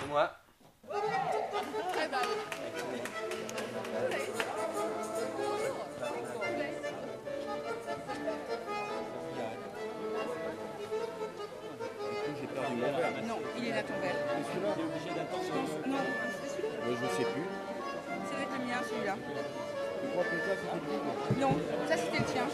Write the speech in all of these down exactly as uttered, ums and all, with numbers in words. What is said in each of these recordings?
moi. Non, il est là ton verre. Celui-là, il est obligé d'attendre. Non, c'est celui-là. Je ne sais plus. Ça doit être le mien, celui-là. Tu crois que ça, c'était le double? Non, ça c'était le tien.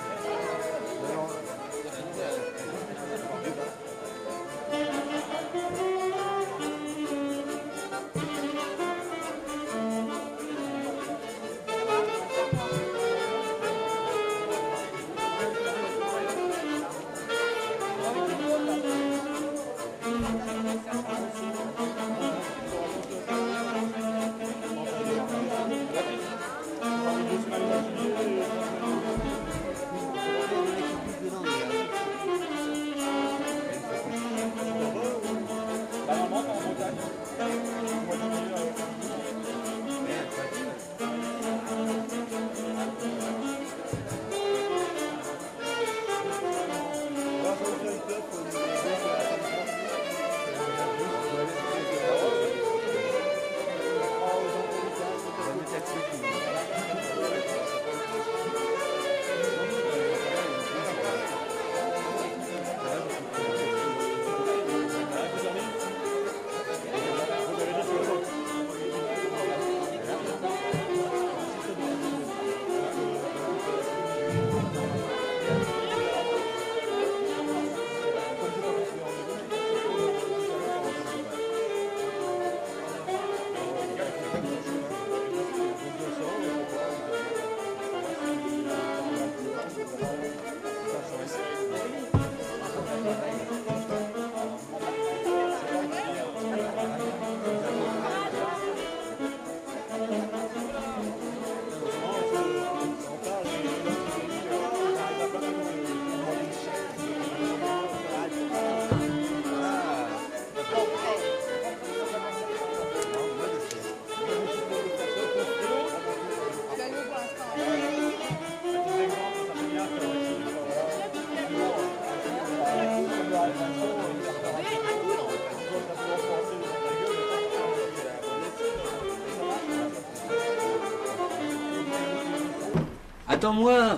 Attends-moi.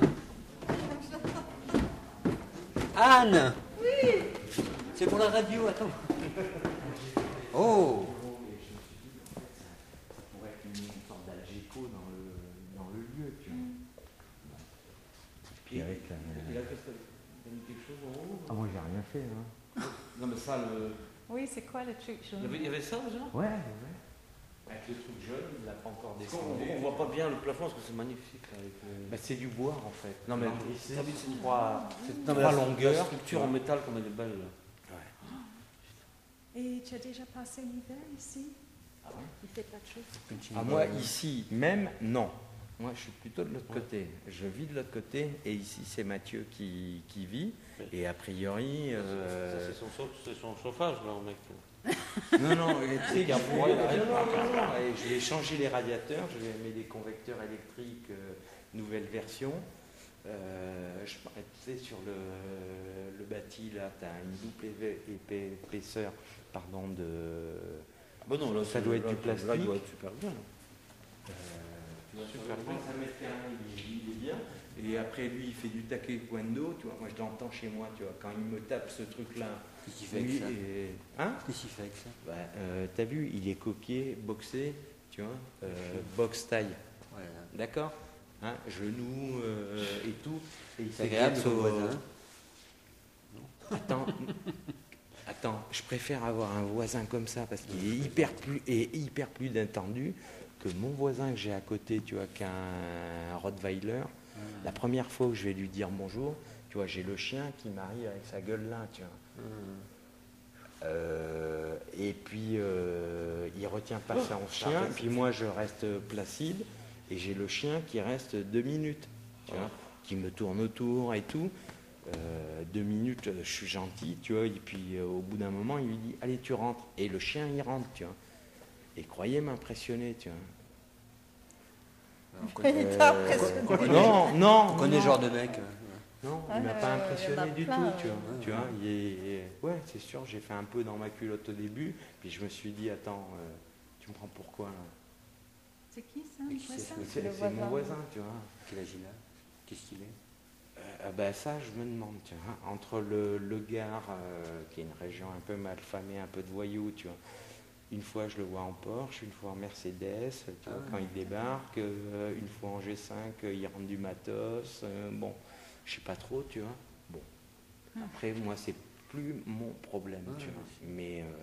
Anne. Oui. C'est pour la radio, attends. Oh. Ça pourrait être une sorte d'algéco dans le, dans le lieu, tu vois. Puis avec la... Et là, qu'est-ce que t'as mis quelque chose en haut? Ah, moi j'ai rien fait, hein. Non, mais ça, le... Oui, c'est quoi le truc jaune? Il y avait, il y avait ça déjà? Ouais, ouais. Avec le truc jaune, il l'a pas encore descendu. On, on voit pas bien le plafond parce que c'est magnifique. Avec le... Bah, c'est du bois en fait. Non, mais c'est t'as vu, c'est trois, c'est non, mais trois la, longueurs. La structure en métal comme elle est belle. Là. Ouais. Et tu as déjà passé l'hiver ici? Ah ouais? Il fait pas de chaud? Ah, moi ici, même, non. Moi je suis plutôt de l'autre ouais. côté. Je vis de l'autre côté et ici c'est Mathieu qui, qui vit. Ouais. Et a priori. Euh... Ça, c'est, son, c'est son chauffage là, mec. Non, non, tu sais, froid, il arrête pas. Et je vais changer les radiateurs, je vais mettre des convecteurs électriques, euh, nouvelle version. Euh, je, tu sais, sur le, le bâti, là, tu as une double épais, épaisseur pardon, de. Bon, non, là, ça doit être là, du plastique. Là, il doit être super bien. Euh, tu vois, super bien. Ça met un, il, il est bien. Et après, lui, il fait du taekwondo, tu vois. Moi, je l'entends chez moi, tu vois. Quand il me tape ce truc-là. Qu'est-ce qu'il fait avec ça? Et... Hein? Qu'est-ce qu'il fait avec ça? Bah, euh, t'as vu, il est copié, boxé, tu vois, euh, boxe taille. Voilà. D'accord, hein, genoux euh, et tout. Et c'est agréable, ce voisin. Attends, attends, je préfère avoir un voisin comme ça parce qu'il est hyper plus et hyper plus détendu que mon voisin que j'ai à côté, tu vois, qu'un Rottweiler. Mmh. La première fois où je vais lui dire bonjour, tu vois, j'ai le chien qui m'arrive avec sa gueule là, tu vois. Mmh. Euh, et puis euh, il retient pas oh, son chien, puis moi je reste placide et j'ai le chien qui reste deux minutes, tu vois, qui me tourne autour et tout. Euh, deux minutes, je suis gentil, tu vois, et puis euh, au bout d'un moment il lui dit allez tu rentres, et le chien il rentre, tu vois, et croyez m'impressionner, tu vois. Il t'a impressionné. Non, non. On connaît ce genre de mec. Non, Ah, il m'a euh, pas il y en a impressionné du plein, tout, euh. tu vois. Ouais, Tu ouais. vois, il est... Ouais, c'est sûr, j'ai fait un peu dans ma culotte au début, puis je me suis dit, attends, euh, tu me prends pour quoi là? C'est qui ça? Et qui c'est, voisin? ce C'est le c'est mon voisin. voisin, tu vois. Quel âge il a? Qu'est-ce qu'il est? Euh, ben ça, je me demande, tu vois, entre le, le Gard, euh, qui est une région un peu mal famée, un peu de voyous, tu vois. Une fois, je le vois en Porsche, une fois en Mercedes, tu vois, Ah quand ouais. il débarque, euh, une fois en G cinq, euh, il rentre du matos, euh, bon, je sais pas trop, tu vois. Bon, après, moi, c'est plus mon problème, Ouais, tu vois. ouais. Mais, euh,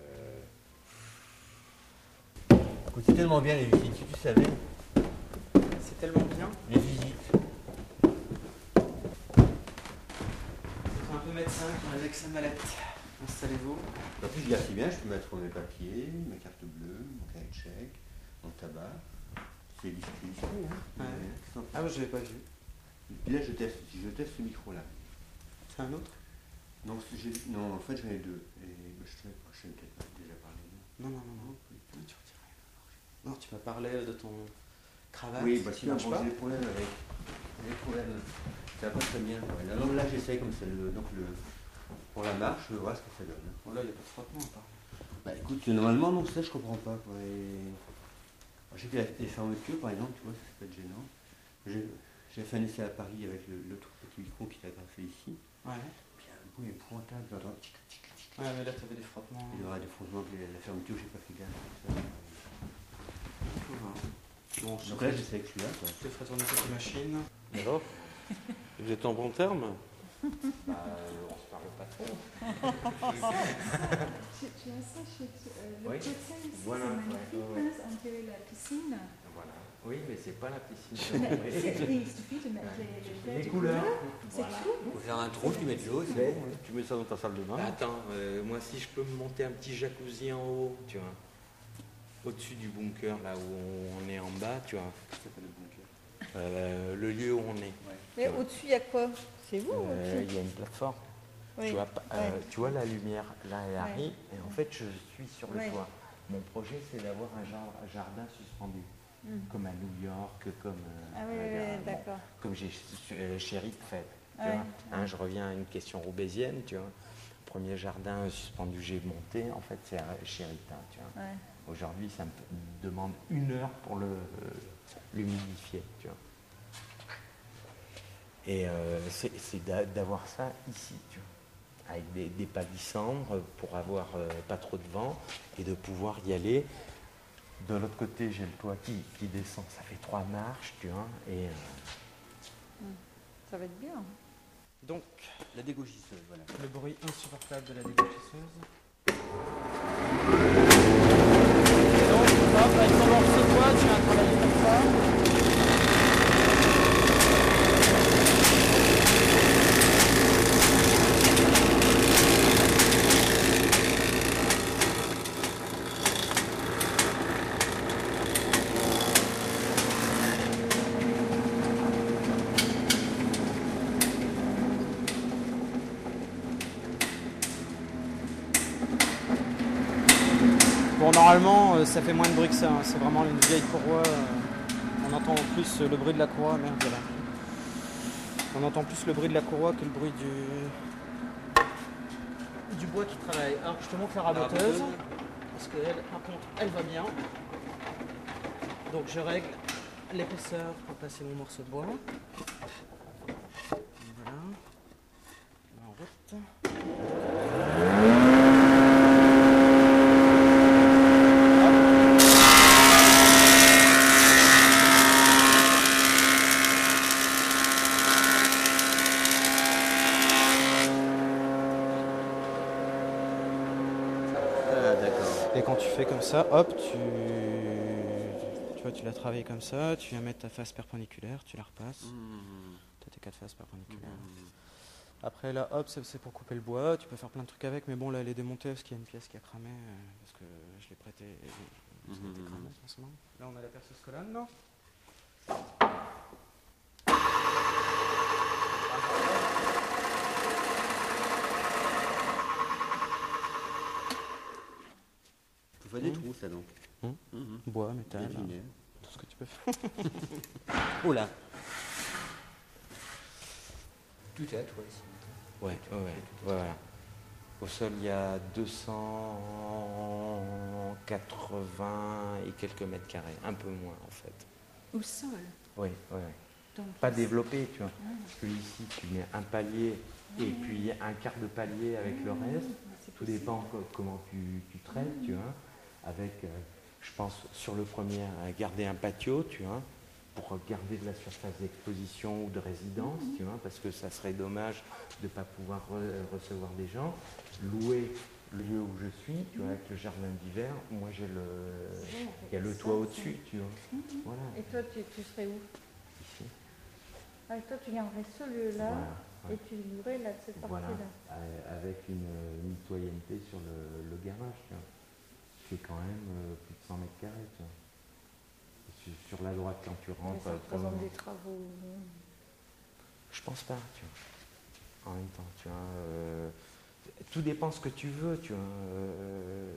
Écoute, c'est tellement bien les visites, si tu savais. c'est tellement bien. Les visites. Un peu médecin qui arrive avec sa mallette. Installez-vous. En plus, je garde si bien, je peux mettre mes papiers, ma carte bleue, mon cahier de chèque, mon tabac. C'est dis- c'est discret, hein. Ouais. Euh, sans- Ah, je l'ai pas vu. Puis là, je teste, je teste ce micro-là. C'est un autre? Non, c'est- j'ai- non, en fait, j'en ai deux. Et bah, je t'en ai je t'en ai peut-être pas déjà parlé. Non, non, non, non. Non, tu retires rien. Non, tu m'as parlé de ton cravate. Oui, bah, qui sinon, marche bon, pas. j'ai des problèmes avec. J'ai des problèmes. Ça va pas très bien. Ouais. Là, donc là, j'essaye comme ça. Le, donc, le, pour la marche, je vois ce que ça donne. Bon, là, il n'y a pas de frottement à part. Bah écoute, normalement, non, ça, je comprends pas. Quoi. Et... Alors, je sais que la- les fermetures, par exemple, tu vois, ça peut être gênant. J'ai j'ai fait un essai à Paris avec le- l'autre petit micro qui t'a greffé ici. Ouais. Puis il y a un bruit épouvantable, j'entends tic tic tic. Ouais, mais là, tu avais des frottements. Il y aura des frontements, puis la, la fermeture, j'ai pas fait gaffe. Ça. Bon, je Donc te là, ferai- j'essaie avec celui-là. Quoi. je te ferai tourner cette machine. Alors, vous êtes en bon terme? Bah, euh, on se parle pas trop. Tu, tu as ça chez euh, le Oui. côté ici, Voilà. c'est magnifique, Ouais, ouais. hein, on dirait la piscine. Voilà. Oui, mais c'est pas la piscine. Mais c'est- il suffit de mettre les, les, Les verres couleurs. de C'est Voilà. tout. Faut faire un trou, tu mets de l'eau, c'est Mais- bon. Tu mets ça dans ta salle de bain. Bah, attends, euh, moi, si je peux me monter un petit jacuzzi en haut, tu vois, au-dessus du bunker, là où on est en bas, tu vois, Ça s'appelle le bunker. euh, le lieu où on est. Mais au-dessus, il y a quoi? C'est vous Euh, au-dessus? Il y a une plateforme. Oui. Tu, vois, pas- euh, Ouais. tu vois la lumière, là elle Ouais. arrive, et en fait je suis sur le Ouais. toit. Mon projet c'est d'avoir un jar- un jardin suspendu, Mm. comme à New York, comme, euh, Ah oui, euh, oui, bon, d'accord. comme j'ai euh, chez Rick fait. Tu Ouais. vois. Hein, je reviens à une question roubaisienne, tu vois. Premier jardin suspendu j'ai monté, en fait c'est à- chez Rita, tu vois. Ouais. Aujourd'hui ça me demande une heure pour le, l'humidifier, tu vois. Et euh, c'est c'est d'a- d'avoir ça ici, tu vois, avec des, des palissandres pour avoir euh, pas trop de vent et de pouvoir y aller. De l'autre côté, j'ai le toit qui, qui descend, ça fait trois marches, tu vois. Et euh, Ça va être bien. donc, La dégauchisseuse, voilà. le bruit insupportable de la dégauchisseuse. Donc, hop, elle commence ce toit, tu vas travailler comme ça. Bon, normalement, euh, ça fait moins de bruit que ça. Hein. C'est vraiment une vieille courroie. euh, On entend plus euh, le bruit de la courroie. Merde, voilà. On entend plus le bruit de la courroie que le bruit du du bois qui travaille. Alors, je te montre la raboteuse parce qu'elle, par contre, elle va bien. Donc, je règle l'épaisseur pour passer mon morceau de bois. Voilà. En route. Ah, d'accord. Et quand tu fais comme ça, hop, tu, tu vois, tu l'as travaillé comme ça, tu viens mettre ta face perpendiculaire, tu la repasses. Tu as tes quatre faces perpendiculaires. Après là, hop, c'est c'est pour couper le bois, tu peux faire plein de trucs avec, mais bon là elle est démontée parce qu'il y a une pièce qui a cramé, euh, parce que je l'ai prêté, parce qu'elle était cramée, ce moment. Là on a la perceuse colonne, non? Tu fais des trous, ça donc. Hum. Mhm. Bois, métal, Imaginez. tout ce que tu peux faire. Oh là. Tout est à toi ici. Ouais, ouais, ouais, voilà. Au sol, il y a deux cent quatre-vingts et quelques mètres carrés, un peu moins en fait. Au sol. Oui, oui. Donc, Pas développé, tu vois. Parce que ici, tu mets un palier et puis un quart de palier avec le reste. Tout dépend co- comment tu, tu traites, tu vois. Avec, euh, je pense, sur le premier, à garder un patio, tu vois, pour garder de la surface d'exposition ou de résidence, tu vois, parce que ça serait dommage de ne pas pouvoir re- recevoir des gens. Louer le lieu où je suis, tu vois, avec le jardin d'hiver. Moi, j'ai le, il y a le toit au-dessus, tu vois. Voilà, Et toi, tu, tu serais où? ici. Ah, et toi, tu garderais ce lieu-là Voilà, ouais. et tu louerais là, de cette Voilà, partie-là. euh, avec une, une citoyenneté sur le, le garage, tu vois. Je fais quand même euh, plus de cent mètres carrés, tu vois. Et sur, sur la droite, quand tu Mais rentres, ça euh, représente comme- des travaux. bon. je pense pas, tu vois. En même temps, tu vois. euh, tout dépend ce que tu veux, tu vois. euh,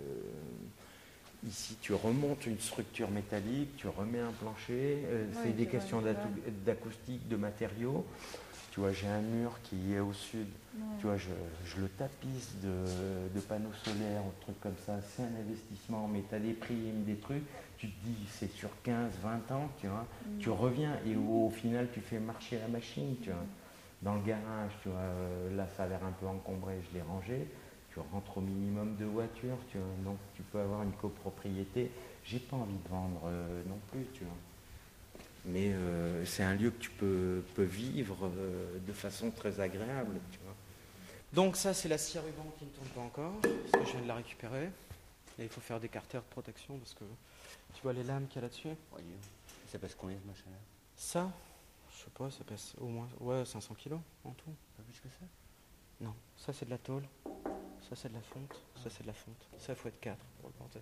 Ici, tu remontes une structure métallique, tu remets un plancher, euh, Oui, c'est des c'est questions vrai, d'atu- d'acoustique, de matériaux. Tu vois, j'ai un mur qui est au sud, Ouais. tu vois, je, je le tapisse de, de panneaux solaires, ou trucs comme ça, c'est un investissement, mais tu as des primes, des trucs, tu te dis c'est sur quinze, vingt ans, tu vois, Mm. tu reviens et au, au final tu fais marcher la machine, tu vois. Dans le garage, tu vois, euh, là ça a l'air un peu encombré, je l'ai rangé. Tu rentres au minimum de voitures, tu vois, donc tu peux avoir une copropriété. J'ai pas envie de vendre euh, non plus, tu vois. Mais euh, c'est un lieu que tu peux, peux vivre euh, de façon très agréable, tu vois. Donc ça, c'est la scie à ruban qui ne tourne pas encore, parce que je viens de la récupérer. Et il faut faire des carters de protection, parce que tu vois les lames qu'il y a là-dessus. Voyez. Ça passe combien ce machin-là? Ça, je sais pas, ça pèse au moins ouais, cinq cents kilos en tout. Pas plus que ça? Non, ça c'est de la tôle, ça c'est de la fonte, ça c'est de la fonte. Ça, il faut être quatre pour le porter.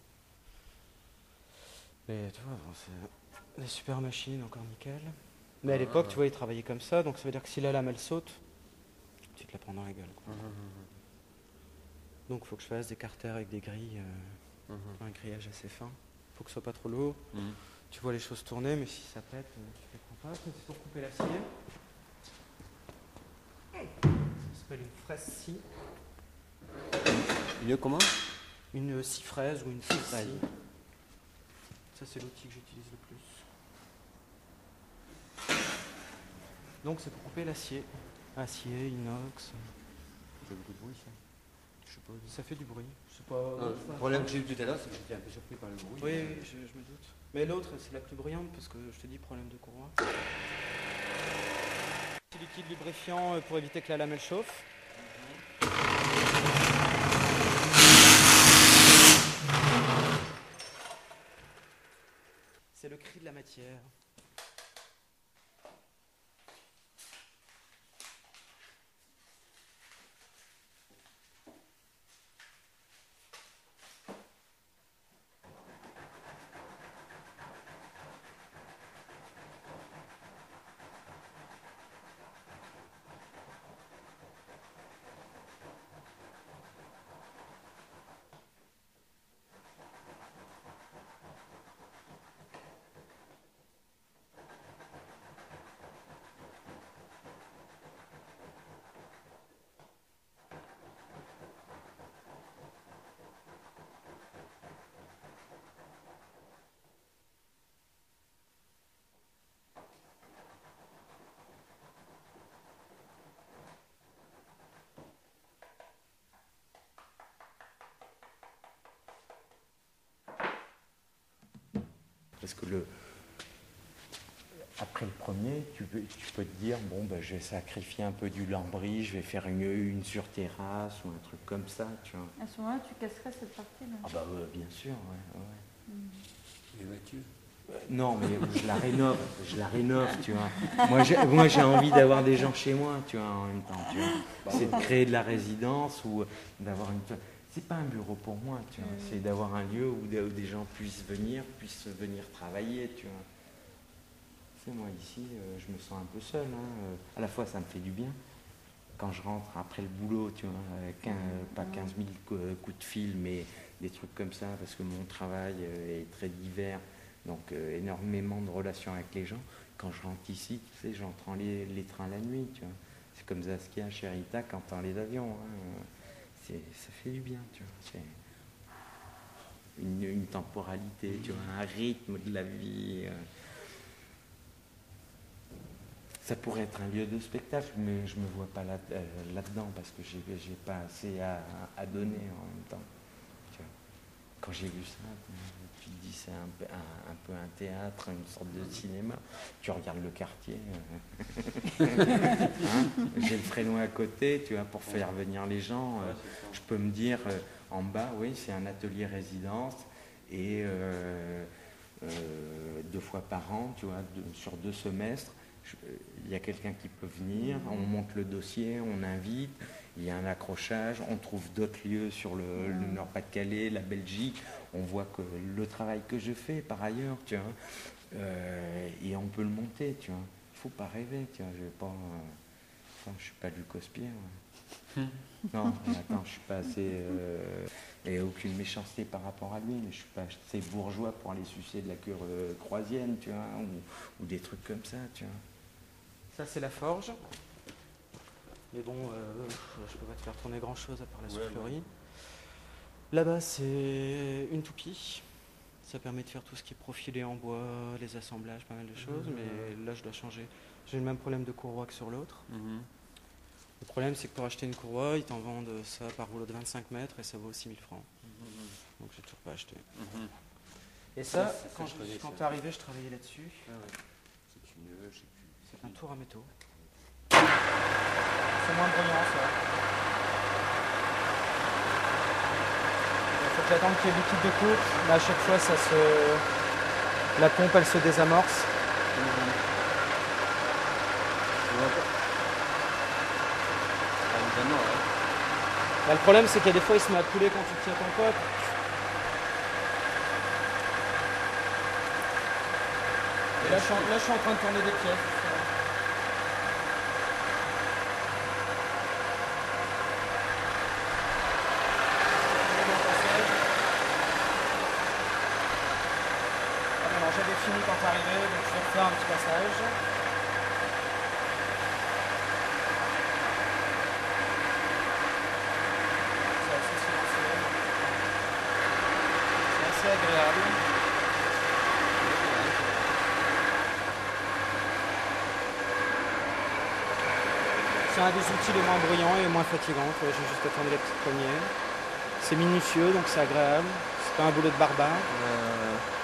Mais tu vois, bon, c'est des super machines, encore nickel. Mais à l'époque, tu vois, ils travaillaient comme ça, donc ça veut dire que si la lame elle saute, tu te la prends dans la gueule, quoi. Donc il faut que je fasse des carters avec des grilles, euh, un grillage assez fin. Il faut que ce soit pas trop lourd. Mhm. Tu vois les choses tourner, mais si ça pète, euh, tu les prends pas. Ça, c'est pour couper l'acier. Ça s'appelle une fraise scie. Une comment? Une scie fraise ou une scie fraise. scie. Ça, c'est l'outil que j'utilise le plus. Donc c'est pour couper l'acier. Acier, inox. Ça fait beaucoup de bruit ça. Je sais pas, ça fait du bruit. Je sais pas. Non, je sais pas. le problème que j'ai eu tout à l'heure, c'est que j'étais un peu surpris par le bruit. Oui, oui, je, je me doute. Mais l'autre, c'est la plus bruyante parce que je te dis problème de courroie. Petit liquide lubrifiant euh, pour éviter que la lame elle chauffe. C'est le cri de la matière. Parce que le, après le premier, tu peux, tu peux te dire, bon, ben, je vais sacrifier un peu du lambris, je vais faire une, une surterrasse ou un truc comme ça, tu vois. À ce moment-là, tu casserais cette partie-là. Ah bah ouais, bien sûr, ouais, ouais. Les voitures. Non, mais je la rénove, je la rénove, tu vois. Moi, j'ai, moi, j'ai envie d'avoir des gens chez moi, tu vois, en même temps, tu vois. C'est de créer de la résidence ou d'avoir une... C'est pas un bureau pour moi, tu vois. C'est d'avoir un lieu où des, où des gens puissent venir, puissent venir travailler, tu vois. Tu sais, moi, ici, euh, je me sens un peu seul, hein. Euh, À la fois, ça me fait du bien. Quand je rentre après le boulot, tu vois, avec un- pas quinze mille cou- coups de fil, mais des trucs comme ça, parce que mon travail euh, est très divers. Donc euh, énormément de relations avec les gens. Quand je rentre ici, tu sais, j'entends les, les trains la nuit, tu vois. C'est comme Saskia chez Rita quand t'entends les avions. Hein. C'est, ça fait du bien, tu vois. C'est une, une temporalité, tu vois, un rythme de la vie. Euh. Ça pourrait être un lieu de spectacle, mais je ne me vois pas là, euh, là-dedans parce que j'ai, j'ai pas assez à, à donner en même temps. Tu vois. Quand j'ai vu ça, tu te dis c'est un, un, un peu un théâtre, une sorte de cinéma. Tu regardes le quartier. Hein, j'ai le Fresnoy à côté, tu vois, pour faire venir les gens. Euh, je peux me dire, euh, en bas, oui, c'est un atelier résidence et euh, euh, deux fois par an, tu vois, deux, sur deux semestres. Il y a quelqu'un qui peut venir, on monte le dossier, on invite, il y a un accrochage, on trouve d'autres lieux sur le, le Nord-Pas-de-Calais, la Belgique, on voit que le travail que je fais par ailleurs, tu vois, euh, et on peut le monter, tu vois. Il ne faut pas rêver, tu vois, je vais pas, euh, enfin, je suis pas du Cospier. Ouais. Non, attends, je suis pas assez, euh, et aucune méchanceté par rapport à lui, mais je suis pas assez bourgeois pour aller sucer de la cure euh, croisienne, tu vois, ou, ou des trucs comme ça, tu vois. Ça, c'est la forge. Mais bon, euh, je peux pas te faire tourner grand-chose à part la soufflerie. Là-bas, c'est une toupie. Ça permet de faire tout ce qui est profilé en bois, les assemblages, pas mal de choses. Mmh. Mais là, je dois changer. J'ai le même problème de courroie que sur l'autre. Mmh. Le problème, c'est que pour acheter une courroie, ils t'en vendent ça par rouleau de vingt-cinq mètres et ça vaut six mille francs. Mmh. Donc, j'ai toujours pas acheté. Mmh. Et ça, ça quand, je, quand t'es arrivé, je travaillais là-dessus. Ah ouais. C'est une, je sais plus. C'est un tour à métaux. C'est moins bruyant, ça. Il faut que j'attende qu'il y ait du liquide de coupe, mais à chaque fois, ça se... la pompe, elle se désamorce. Mmh. Bah, le problème, c'est qu'il y a des fois, il se met à couler quand tu tiens ton pote. Et là, je suis en, là, je suis en train de tourner des pièces. J'avais fini quand t'es arrivé, donc je vais refaire un petit passage. C'est assez silencieux. C'est assez agréable. C'est un des outils les moins bruyants et moins fatigants. J'ai juste à tourner les petites poignées. C'est minutieux, donc c'est agréable. C'est pas un boulot de barbare. Euh...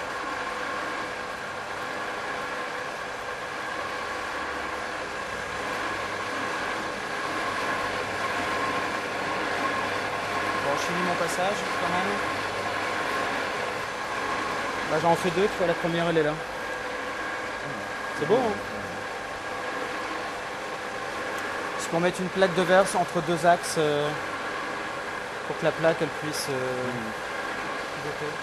Je finis mon passage quand même. Bah, j'en fais deux, tu vois, la première elle est là. C'est beau, hein? C'est pour mettre une plaque de verre entre deux axes euh, pour que la plaque elle puisse euh, pivoter.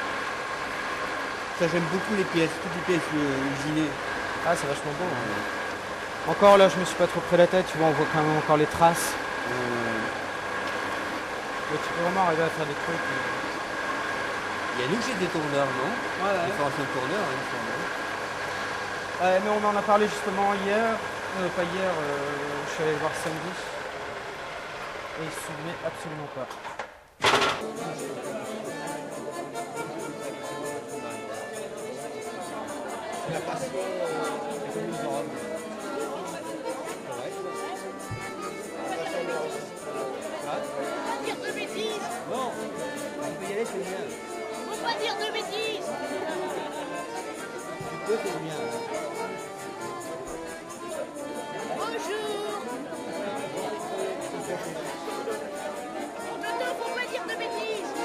Ça, j'aime beaucoup les pièces, toutes les pièces euh, usinées. Ah, c'est vachement beau. Hein. Encore là, je me suis pas trop pris la tête, tu vois, on voit quand même encore les traces. Euh... Mais tu peux vraiment arriver à faire des trucs. Il y a nous qui des tourneurs, non? Ouais, ouais. Des formations de tourneurs, hein, tourneurs. Ouais, mais on en a parlé justement hier. Euh, pas hier, euh, je suis allé le voir samedi. Et il se souvenait absolument pas. La passion euh, commune de Rome. Dire de bêtises. Non, on peut y aller, c'est bien. Faut pas dire de bêtises. Tu peux, c'est bien. Bonjour. Tonton, faut pas dire de bêtises.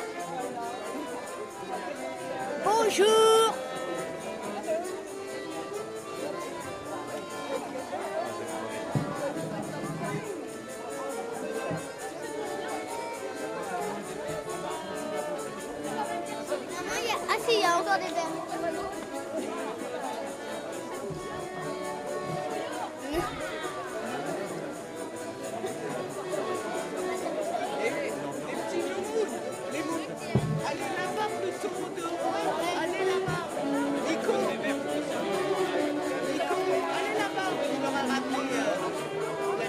Bonjour. Il y a encore des verres. Et les, les petits moumounes, les moumounes, allez là-bas plutôt dehors, allez là-bas. Nico, Nico, allez là-bas, on va rappeler. Euh,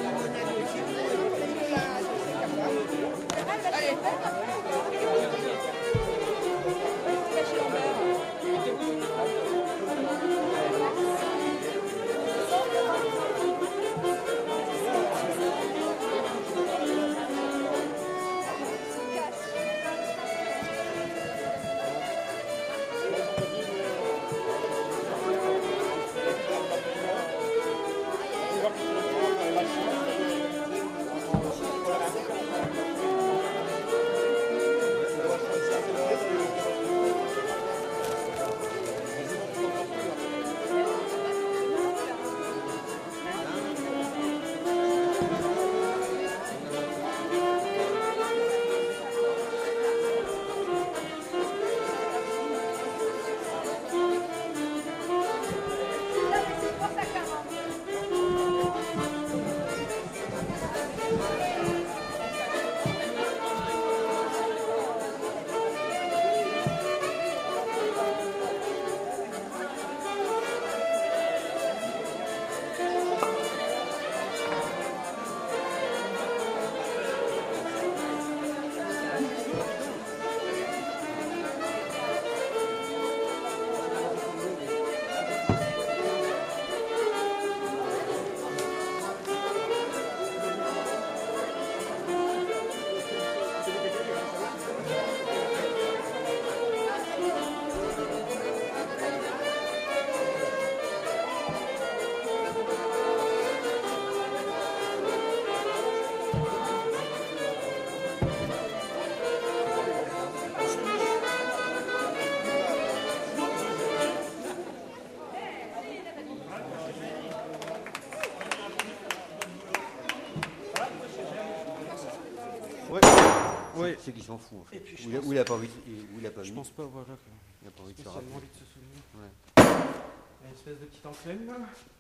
Ouais. C'est- Ouais. C'est qu'il s'en fout en fait. Et puis, je Ou il a- pense- ou il a pas envie, de- ou il a pas Je mis. pense pas, voilà. que- Il a pas envie de se rappeler. Spécialement envie de se souvenir. Ouais. Une espèce de petite enclume.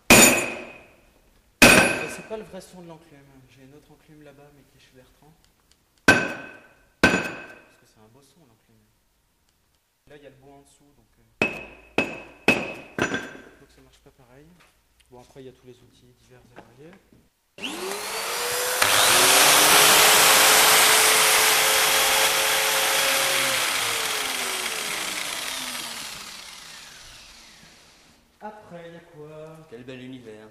Mais c'est pas le vrai son de l'enclume. J'ai une autre enclume là-bas, mais qui est chez Bertrand. Parce que c'est un beau son l'enclume. Là, il y a le bois en dessous, donc, euh... donc ça marche pas pareil. Bon, après, il y a tous les outils divers et variés. Après, il y a quoi? Quel bel univers.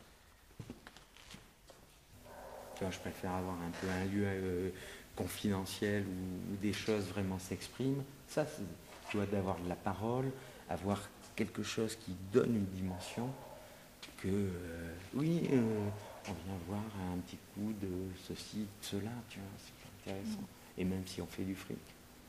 Tu vois, je préfère avoir un peu un lieu euh, confidentiel où, où des choses vraiment s'expriment. Ça, c'est, tu vois, d'avoir de la parole, avoir quelque chose qui donne une dimension que, euh, oui, euh, on vient voir un petit coup de ceci, de cela, tu vois, c'est intéressant. Et même si on fait du fric.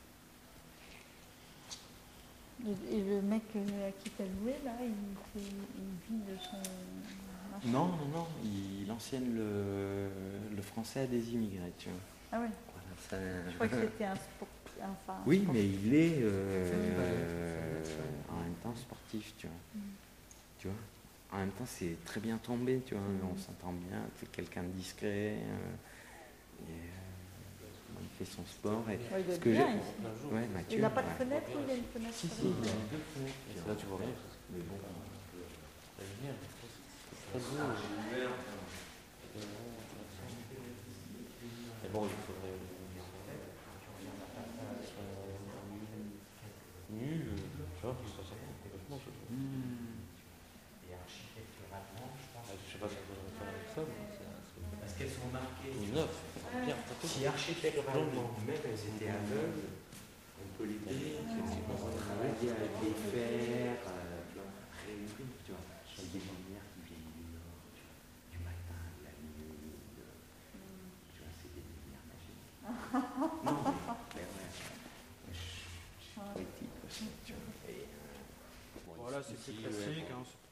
Et, et le mec euh, à qui t'as loué, là, il, fait, il vit de son machin. Non, non, non, il enseigne le, le français à des immigrés, tu vois. Ah ouais. Voilà, ça- Je crois que c'était un sport. Enfin, un Oui, sport- mais il est euh, euh, en même temps sportif, tu vois. Mm. Tu vois. En même temps, c'est très bien tombé, tu vois. On s'entend bien, c'est quelqu'un de discret. euh, et, euh, il fait son sport. Et Ouais, il doit ce être que bien j'ai- ici. Ouais, Mathieu. Il n'a pas de ouais. fenêtre ou il a une fenêtre Si, sur si, le il côté a deux fenêtres. C'est là tu vois rien. Mais bon, Très beau. Mais bon, il faudrait. Nul, tu vois, ça ça complètement. et architecturalement, je pense. Je sais pas ce qu'on va faire avec ça, mais c'est. Parce qu'elles sont marquées. Ou neuf, bien, Si architecturalement, même elles étaient aveugles, on peut les dire, travailler avec des fers, euh, tu vois, réouvrir, tu vois, avec des lumières qui viennent du nord, tu vois, du matin, de la nuit, de- tu vois, c'est des lumières magiques. Non, mais, mais ouais, je, je suis poétique aussi, tu vois. Et, euh, Voilà, c'est plus classique. Hein, c'est-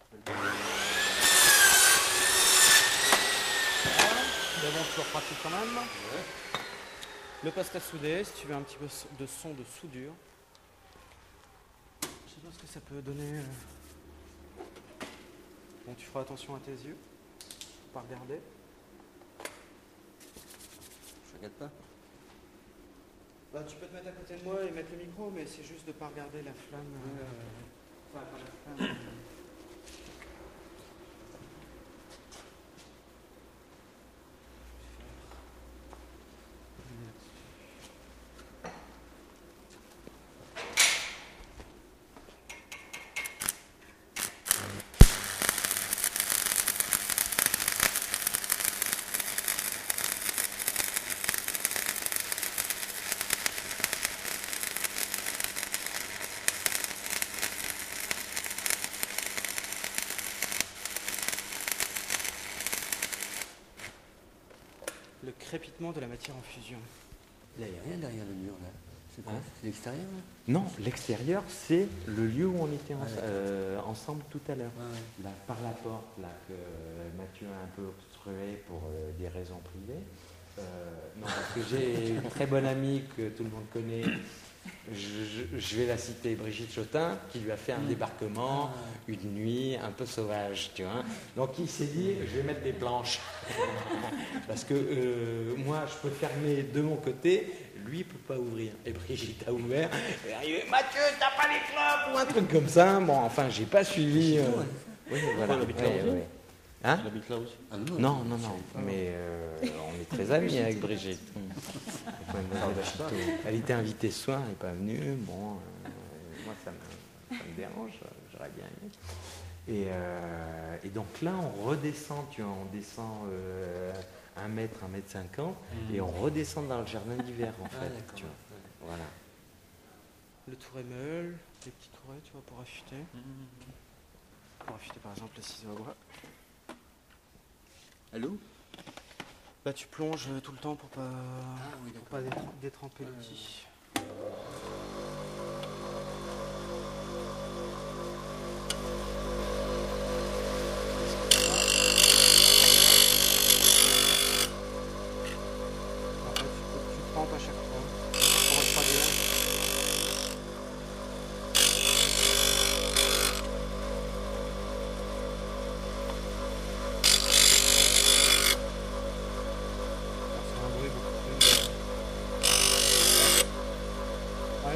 Mais bon, toujours pratique quand même. Le poste à souder, si tu veux un petit peu de son de soudure. Je sais pas ce que ça peut donner. euh. Bon, tu feras attention à tes yeux. Faut pas regarder. Je regarde pas. Bah, tu peux te mettre à côté de moi et mettre le micro, mais c'est juste de pas regarder la flamme. euh, Enfin, pas la flamme. euh. Le crépitement de la matière en fusion. Là, il n'y a rien derrière le mur, là. C'est quoi? Hein C'est l'extérieur, là? non, l'extérieur, c'est le lieu où on était en- Ah, d'accord. euh, ensemble tout à l'heure. Ouais, ouais. Là, par la porte, là, que Mathieu a un peu obstrué pour euh, des raisons privées. Euh, non, parce que j'ai une très bonne amie que tout le monde connaît. Je, je- je vais la citer, Brigitte Chotin, qui lui a fait un débarquement, une nuit un peu sauvage, tu vois. Donc il s'est dit, je vais mettre des planches. Parce que euh, moi, je peux fermer de mon côté, lui, il peut pas ouvrir. Et Brigitte a ouvert, et est arrivé, Mathieu, t'as pas les clopes ou un truc comme ça. Bon, enfin, j'ai pas suivi. euh, Oui, voilà. Elle habite là Ouais, aussi ouais. Hein? Il habite là aussi? Ah Non, non, non, mais euh, on est très amis avec Brigitte. Elle était invitée ce soir, elle n'est pas venue. Bon, euh, moi ça me, ça me dérange, j'aurais bien aimé. Et, euh, et donc là, on redescend, tu vois, on descend euh, un mètre, un mètre cinquante, et on redescend dans le jardin d'hiver en Ah, fait. d'accord. Tu vois. Voilà. Le touré meule, les petits tourets, tu vois, pour affûter. Pour affûter par exemple les ciseaux à bois. Allô? Bah tu plonges tout le temps pour pas, Ah oui, pour pas détre- détremper l'outil. En fait, tu, peux- tu te rends différentes à chaque fois pour le traduire. C'est un bruit beaucoup plus... Ouais.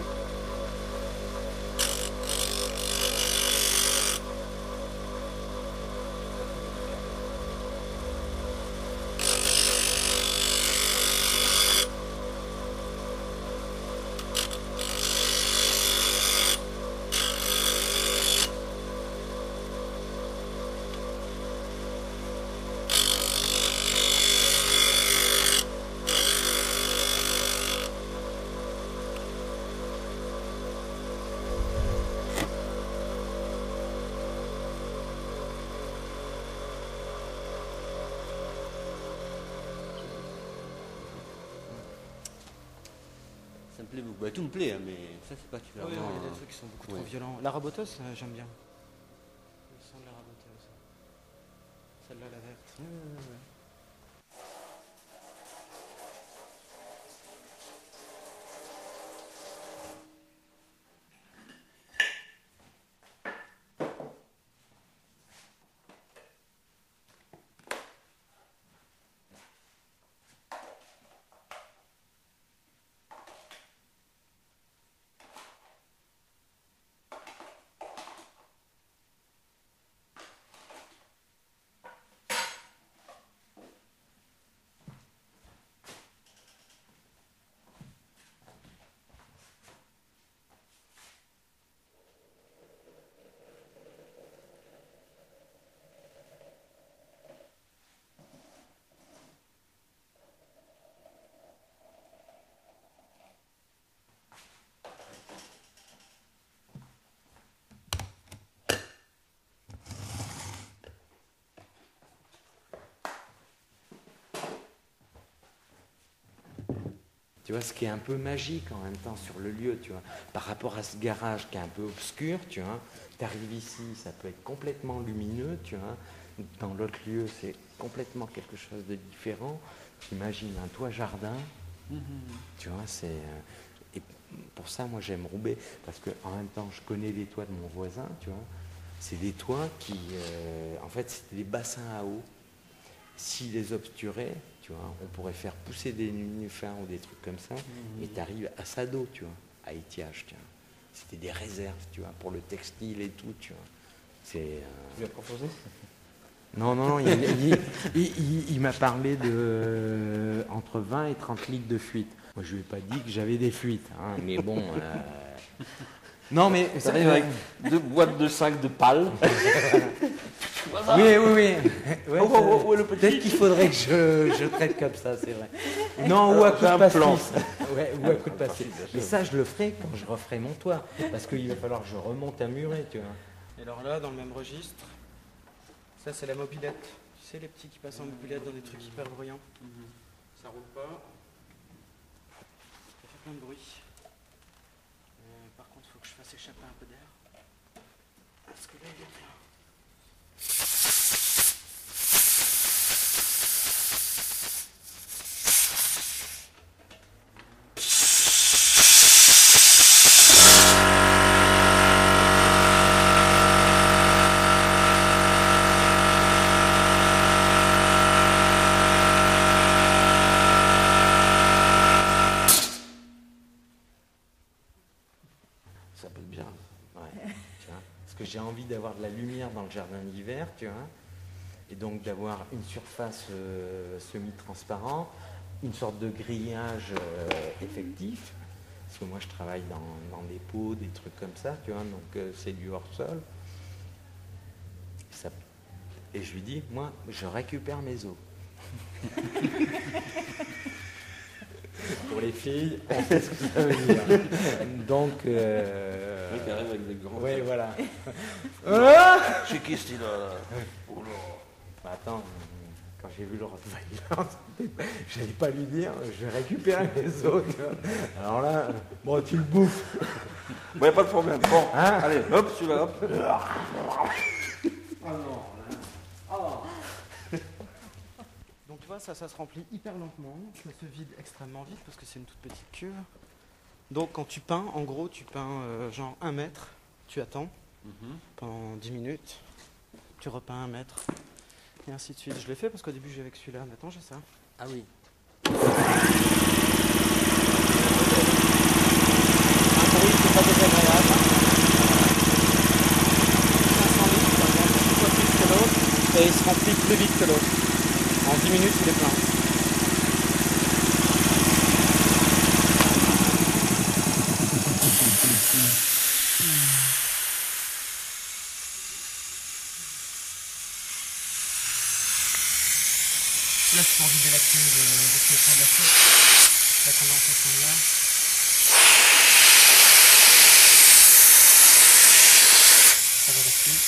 Ça me plaît beaucoup. Bah, tout me plaît, hein, mais ça, c'est Oui, particulièrement. il y a des trucs qui sont beaucoup ouais. trop violents. La raboteuse, euh, j'aime bien. Le son de la raboteuse. Celle-là, la verte. Ouais, ouais, ouais. Tu vois, ce qui est un peu magique en même temps sur le lieu, tu vois, par rapport à ce garage qui est un peu obscur, tu vois, tu arrives ici, ça peut être complètement lumineux, tu vois, dans l'autre lieu, c'est complètement quelque chose de différent. Imagine un toit jardin, mm-hmm. tu vois, c'est... euh, et pour ça, moi, j'aime Roubaix, parce qu'en même temps, je connais les toits de mon voisin, tu vois, c'est des toits qui, euh, en fait, c'était des bassins à eau. S'ils les obturaient, tu vois, on pourrait faire pousser des nénuphars ou des trucs comme ça, mmh. et tu arrives à Sado, tu vois, à Étiage, tu vois. C'était des réserves, tu vois, pour le textile et tout, tu vois. C'est, euh... Tu lui as proposé? Non, non, non, il, il, il, il, il m'a parlé de euh, entre vingt et trente litres de fuite. Moi, je lui ai pas dit que j'avais des fuites, hein, mais bon... Euh... Non, mais... Ça arrive avec deux boîtes de cinq de pales. Oui, oui, oui. Ouais, oh, oh, oh, le petit. Peut-être qu'il faudrait que je, je traite comme ça, c'est vrai. Non, ou à coup de pastis. Ouais, ou à coup de pastis. Mais ça, je le ferai quand je referai mon toit. Parce qu'il va falloir que je remonte à muret, tu vois. Et alors là, dans le même registre, ça c'est la mobilette. Tu sais, les petits qui passent en mobilette dans des trucs hyper bruyants. Mm-hmm. Ça roule pas. Ça fait plein de bruit. Euh, par contre, il faut que je fasse échapper un peu d'air. Parce que là, il est bien. Ça peut être bien. Ouais, tu vois. Parce que j'ai envie d'avoir de la lumière dans le jardin d'hiver, tu vois. Et donc d'avoir une surface euh, semi-transparente, une sorte de grillage euh, effectif. Parce que moi je travaille dans, dans des pots, des trucs comme ça, tu vois, donc euh, c'est du hors-sol. Ça... Et je lui dis, moi, je récupère mes os. Pour les filles, on sait ce que ça veut dire. Donc... Euh... Oui, qui arrive avec des grands... Oui, voilà. C'est qui ce style-là? Oh là. Bah, attends, quand j'ai vu le Rottweiler, j'allais pas lui dire, je vais récupérer mes os. Alors là, bon, tu le bouffes. Bon, y a pas de problème. Bon, hein? Allez, hop, celui-là, hop. Oh non, là. Oh. Donc tu vois, vois, ça, ça se remplit hyper lentement. Ça se vide extrêmement vite parce que c'est une toute petite cuve. Donc quand tu peins, en gros, tu peins euh, genre un mètre, tu attends mm-hmm. pendant dix minutes, tu repeins un mètre, et ainsi de suite. Je l'ai fait parce qu'au début j'ai avec celui-là, maintenant j'ai ça. Ah oui. Un bruit qui n'est pas désagréable. cinq cents litres, par exemple, six fois plus que l'autre, et il se remplit plus vite que l'autre. En dix minutes, il est plein. Là, c'est pour vider la cuve de ce de la flotte. La condensation là. Ça va là-dessus.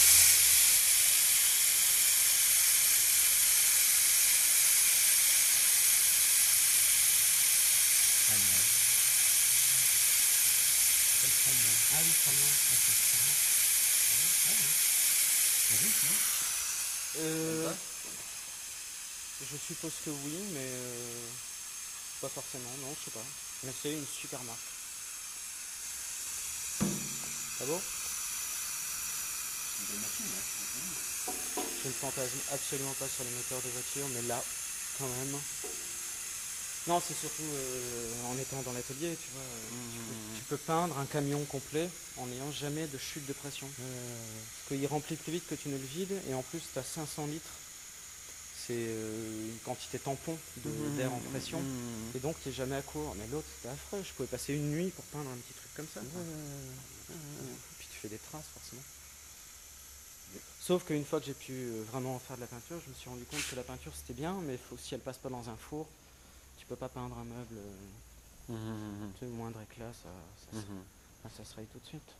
Ah non. Quel tremblement. Ah oui, tremblement. Ah, c'est ça. Ah oui. C'est riche, non? Euh... Je suppose que oui, mais euh, pas forcément, non, je sais pas. Mais c'est une super marque. Ça vaut? Je ne fantasme absolument pas sur les moteurs de voiture, mais là, quand même. Non, c'est surtout euh, en étant dans l'atelier, tu vois. Euh, mmh. tu, peux, tu peux peindre un camion complet en n'ayant jamais de chute de pression. Euh, parce qu'il remplit plus vite que tu ne le vides, et en plus, tu as cinq cents litres. C'est euh, une quantité tampon de, mmh, d'air en pression, mmh. et donc tu n'es jamais à court. Mais l'autre, c'était affreux. Je pouvais passer une nuit pour peindre un petit truc comme ça. Mmh. Mmh. Puis tu fais des traces, forcément. Sauf qu'une fois que j'ai pu vraiment faire de la peinture, je me suis rendu compte que la peinture, c'était bien, mais faut, si elle passe pas dans un four, tu peux pas peindre un meuble. Euh, mmh. Tu sais, moindre éclat, ça, ça, mmh. ça, ça se raye tout de suite.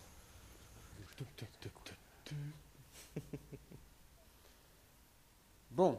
Bon.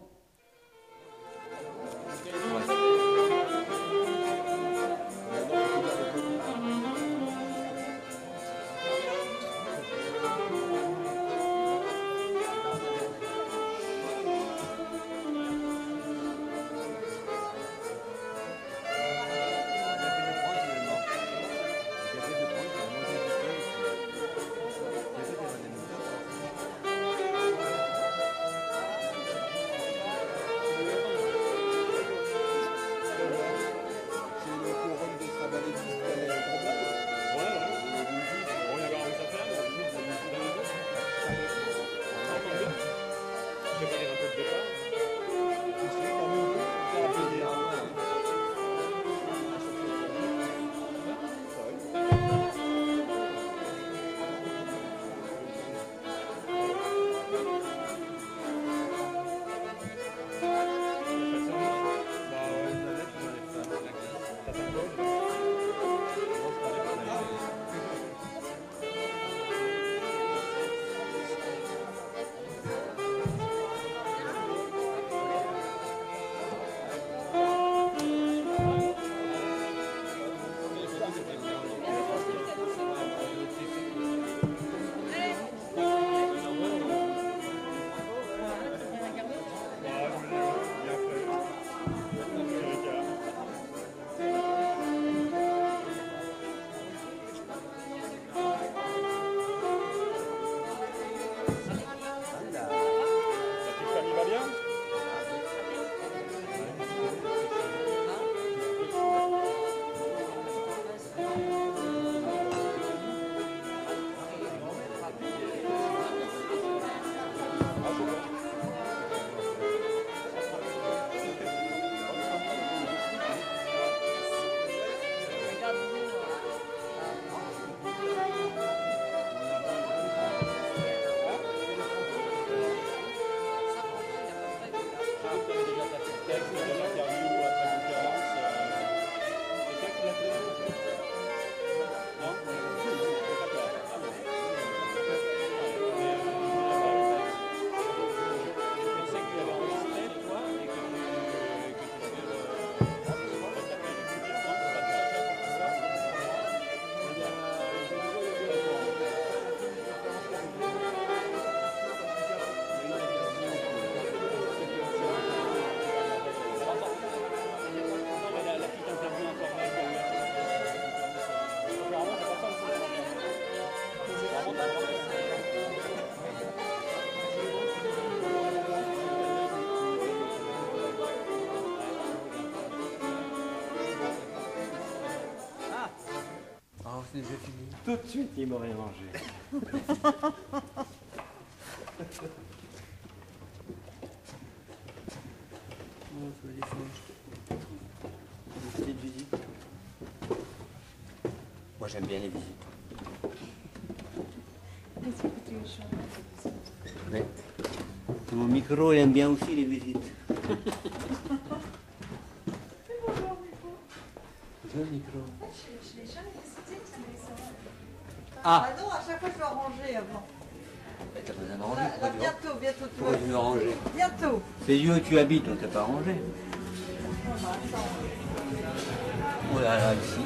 c'est déjà fini. Tout de suite, il m'aurait mangé. Oh, ça va des fourches. Une petite visite. Moi j'aime bien les visites. Qu'est-ce que tu chantes? Ouais. Mon micro il aime bien aussi les visites. Le micro. Je l'ai jamais visité, mais ça va. Ah, Ah non, à chaque fois je dois ranger avant. bah, t'as besoin de ranger, Là, là, pourquoi tu vas- bientôt, bientôt, tu pourquoi vas. tu veux ranger? Bientôt. C'est lieu où tu habites, donc t'as pas rangé. Oh là là, ici.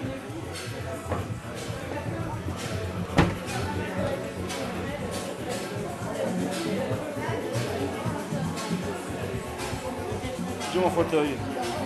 J'ai mon fauteuil.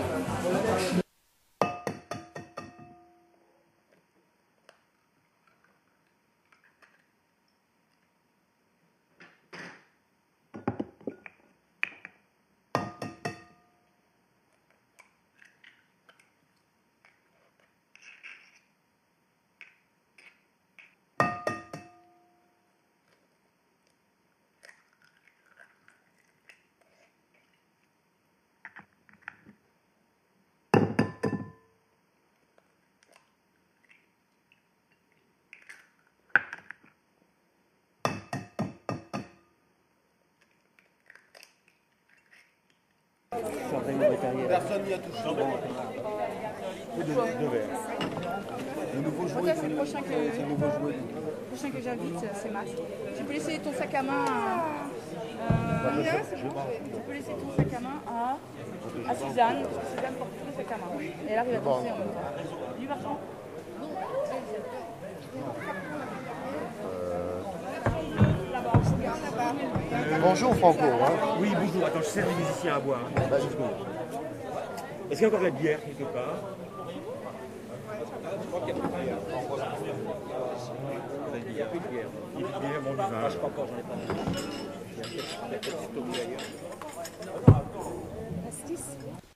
Personne n'y a touché. Deux verres. Le nouveau jouet, c'est le prochain que, c'est le nouveau jouet. le prochain que j'invite, c'est Mas. Tu peux laisser ton sac à main à, euh, tu peux laisser ton sac à main à, à Suzanne, parce que Suzanne porte tous les sacs à main. Et elle arrive à danser en même temps. Du Bertrand. Bonjour Franco. Hein. Oui, bonjour. Attends, je sers les musiciens à boire. Hein. Bah, est-ce qu'il y a encore de la bière quelque part? Je crois qu'il y a plus de bière. Il n'y a plus de bière. Il y a plus de bière, bon, du vin. Je sais pas encore, j'en ai pas. Il y a peut-être stocké ailleurs.